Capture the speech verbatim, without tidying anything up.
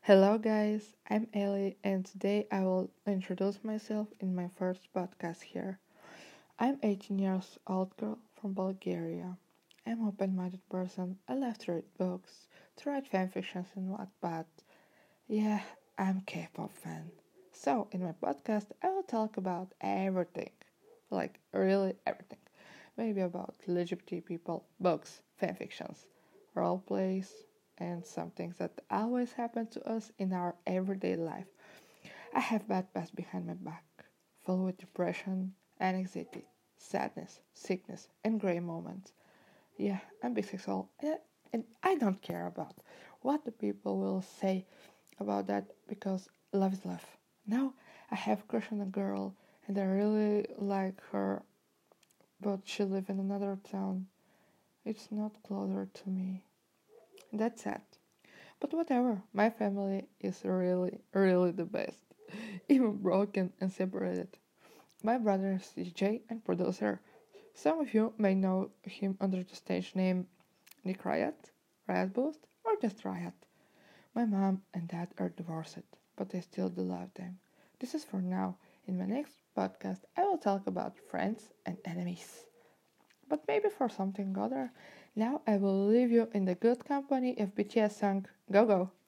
Hello, guys. I'm Ellie, and today I will introduce myself in my first podcast here. I'm eighteen years old girl from Bulgaria. I'm open-minded person. I love to read books, to write fanfictions and Wattpad. Yeah, I'm K-pop fan. So in my podcast, I will talk about everything, like really everything. Maybe about L G B T people, books, fanfictions, role plays, and some things that always happen to us in our everyday life. I have bad past behind my back, full with depression, anxiety, sadness, sickness, and grey moments. Yeah, I'm bisexual, and and I don't care about what the people will say about that because love is love. Now I have a crush on a girl, and I really like her, but she lives in another town. It's not closer to me. That's sad. But whatever, my family is really, really the best. Even broken and separated. My brother is D J and producer. Some of you may know him under the stage name Nick Riot, Riot Boost, or just Riot. My mom and dad are divorced, but I still do love them. This is for now. In my next podcast, I will talk about friends and enemies. But maybe for something other. Now I will leave you in the good company of B T S song Go Go.